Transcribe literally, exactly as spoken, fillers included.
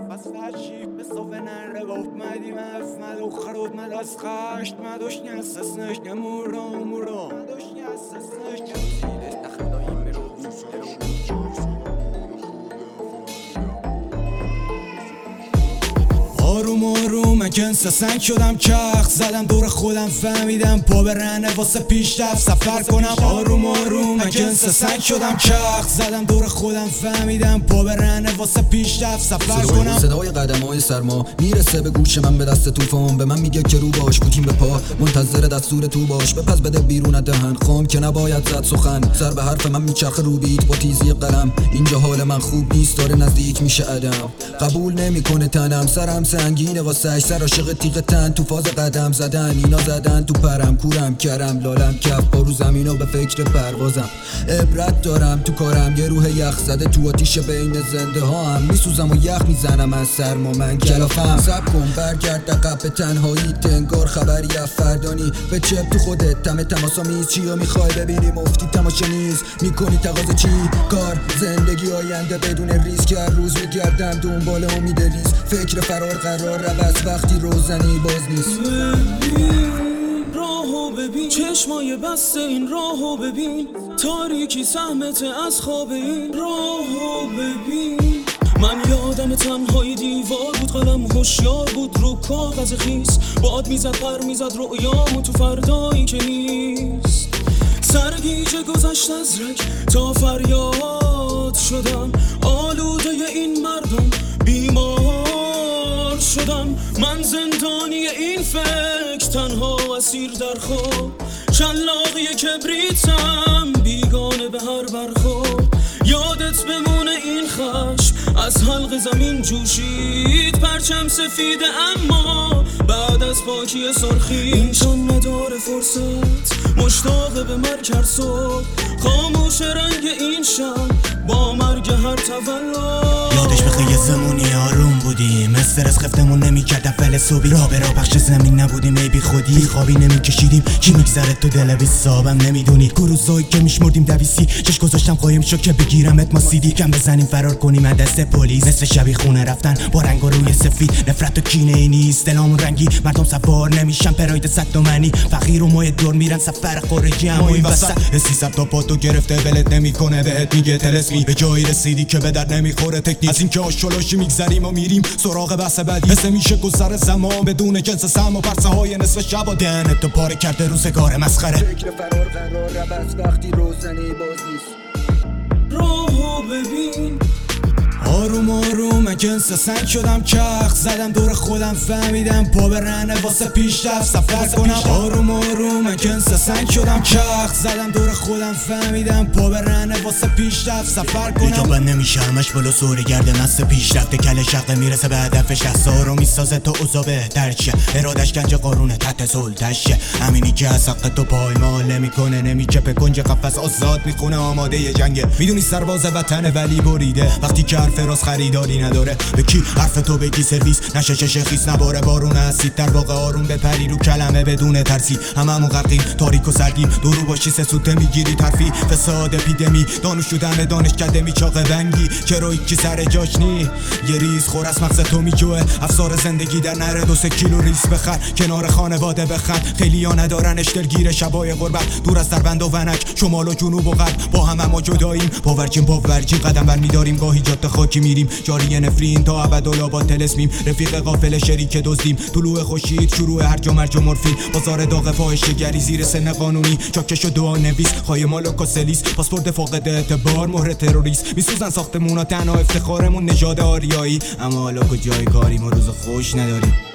Was verschiebt bis auf wenn er überhaupt mal die Mess mal auch rot mal das reicht mal durch das ist nicht der Muro Muro durch das ist nicht der nachher da immer آروم آروم من جنس سنگ شدم چرخ زدم دور خودم فهمیدم پا برنه واسه پیشرفت سفر کنم آروم آروم من جنس سنگ شدم چرخ زدم دور خودم فهمیدم پا برنه واسه پیشرفت سفر کنم صدای قدم‌های سرما میرسه به گوش من به دست طوفان به من میگه که رو باش بوتیم به پا منتظر دستور تو باش بپس بده بیرون دهن خام که نباید زد سخن سر به حرف من میچرخه رو بیت با تیزی قلم اینجا حال من خوب نیست داره نزدیک میشه عدم قبول نمیکنه تنم سرم سنگینه واسه سر عاشق تیغ تن تو فاز قدم زدن اینا زدن تو پرم کورم کرم لالم کف با رو زمین و به فکر پروازم عبرت دارم تو کارم یه روح یخ زده تو آتیش بین زنده ها هم میسوزم و یخ میزنم از سرما من کلافم سب کن برگرد عقب به تنهایی تنگار خبری از فردانی به چپ تو خودت تم تماسامیز چی رو میخوای ببینی مفتی تماشا نیست میکنی تقاضا چی کار زندگی آینده بدون ریسک هر روز میگردم دنبال امید ریز فکر فرار قرار بس وقتی روزنی باز نیست ببین راهو ببین چشمای بسته این راهو ببین تاریکی سهمت از خواب این راهو ببین من یادم تنهای دیوار بود قلم هوشیار بود رو کاغذ خیس باد میزد پر میزد رؤیامو تو فردایی که نیست سرگیجه گذشت از رگ تا فریاد شدم آلوده این مردم بیمار شدم من زندانی این فکر تنها اسیر در خواب شلاقی کبریتم بیگانه به هر برخورد یادت بمونه این خشم از حلق زمین جوشید پرچم سفیده اما بعد از پاکی سرخی این چون نداره فرصت مشتاق به مرگ صبح خاموش رنگ این شب با مرگ هر تولد یادش بخیر زمونی آروم بودیم استرس خفتمون نمیکرد اول صبحی راه به راه پخش زمین نبودیم ای بی خودی خوابی نمیکشیدیم چی میگذره تو دل بیسابم نمیدونی گروزایی که میشمردیم دویسی چش گذاشتم قایم شو که بگیرمت ما سیدی کم بزنیم فرار کنیم از دست پلیس نصف شبی خونه رفتن با رنگ و روی سفید نفرت و کینه ای نیست دلامون رنگی مردم سوار نمیشن پراید صد تومنی فقیر و مای دور میرن سفر خارجی اما این وسط سیصد تا پاتو گرفته ولت نمیکنه بهت میگه تلسمی به جایی رسیدی که به در نمیخوره تکنیک از این که آشولاشی میگذریم و میریم سراغ بحث بعدی حس میشه گذر زمان بدون جنس سم و پرسه های نصف شب و دهنت تو پاره کرده روزگار مسخره فکر فرار قرار بس وقتی روزنی باز نیست راهو ببین آروم آروم من جنس سنگ شدم چرخ زدم دور خودم فهمیدم پا برنه واسه پیشرفت سفر کنم آروم آروم من جنس سنگ شدم چرخ زدم دور خودم فهمیدم پا برنه واسه پیشرفت سفر کنم دیگه بند نمیشه همش بلو سوری گرده مست پیشرفت کل شقه میرسه به هدفش دستا رو میسازه تا اوضاع بهتر شه ارادش گنج قارونه تحت سلطشه همینی که از حق تو پایمال نمیکنه نمیچپه کنج قفس آزاد میخونه آماده ی جنگه میدونی سرباز وطن ولی بریده وقتی که حرف راست خریداری نداره به کی حرف تو بگی سرویس نشه چش خیس نباره بارون اسید در واقع آروم بپری رو کلمه بدون ترسی هممون غرقیم تاریک و سردیم درو باشی سه سوته میگیری ترفی فساد اپیدمی دانشجو دم دانشکده میچاقه ونگی چرا کی سر جاش نی یه ریز خور از مغز تو میجوه افسار زندگی در نره دو سه کیلو ریس بخر کنار خانواده بخند خیلی ها ندارن اشترگیر شبای غربت دور از دربند و ونک شمال و جنوب و غرب با هم ما جداییم باورچین باورچین قدم برمیداریم گاهی جاده خاکی میریم جاری نفرین تا ابدالآباد طلسمیم رفیق قافل شریک دزدیم طلوع خورشید شروع هرج و مرج و مورفین بازار داغ فاحشه‌گری زیر سن قانونی چاکش و دعا نویس خای مالک و سلیس پاسپورت فاقد اعتبار مهر تروریست میسوزن ساختمونا تنها افتخارمون نژاد آریایی اما حالا کجای کاریم و روز خوش نداریم